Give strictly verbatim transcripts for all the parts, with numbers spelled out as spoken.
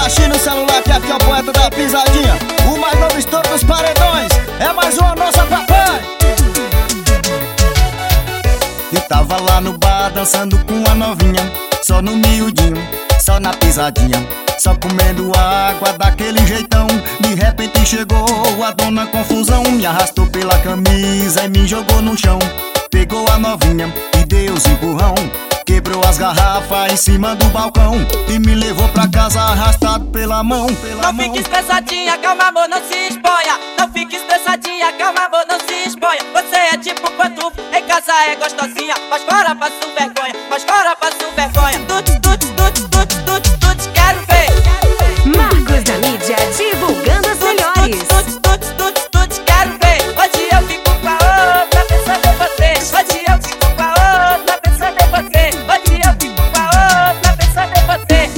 baixinho no celular que aqui é o poeta da pisadinha. O mais novo estouro dos paredões. É mais uma nossa papai. Eu tava lá no bar dançando com a novinha, só no miudinho, só na pisadinha, só comendo água daquele jeitão. De repente chegou a dona confusão, me arrastou pela camisa e me jogou no chão. Pegou a novinha e deu os empurrão, quebrou as garrafas em cima do balcão e me levou pra casa arrastado pela mão, pela Não mão. fique estressadinha, calma amor, não se exponha. Não fique estressadinha, calma amor, não se exponha. Você é tipo pantufa, em casa é gostosinha, mas fora passa vergonha, mas fora passa vergonha. Tut, tut, tut, tut, tut, tut, quero ver. Marcos da Mídia, divulgando as melhores. Tut, tut, tut, tut, quero ver. Hoje eu fico com a outra pensando em você. Hoje eu fico com a outra pensando em você. Hoje eu fico com a outra pensando em você.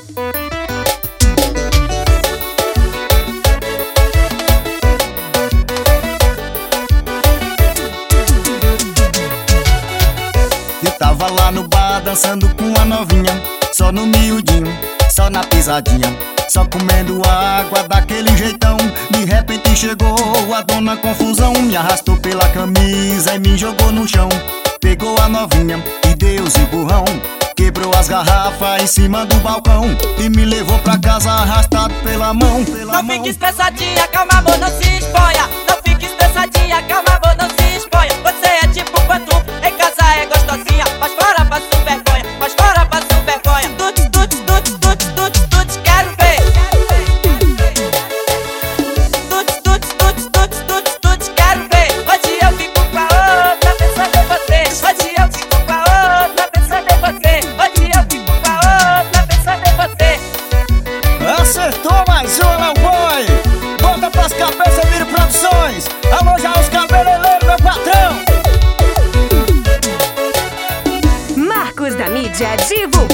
Eu tava lá no bar dançando com a novinha, só no miudinho, só na pisadinha, só comendo água daquele jeitão. De repente chegou a dona confusão, me arrastou pela camisa e me jogou no chão. Pegou a novinha e deu os empurrão, quebrou as garrafas em cima do balcão e me levou pra casa arrastado pela mão, pela Não mão. fique estressadinha, calma amor, não se exponha. Não fique estressadinha, calma amor, não se exponha. Você é tipo pantufa, em casa é gostosinha, mas fora passa vergonha, mas fora passa vergonha. Tut, tut, tut, tut, tut, tut, quero ver. Tut, tut, tut, tut, tut, tut, quero ver. Hoje eu fico com a outra pensando em você. Hoje eu fico com a outra pensando em você. Hoje eu fico com a outra pensando em você. Acertou mais uma, Léo Boy. Bota pras cabeças, Vire Produções. Alô, já os cabeleireiros, meu patrão. Marcos da Mídia, divulgando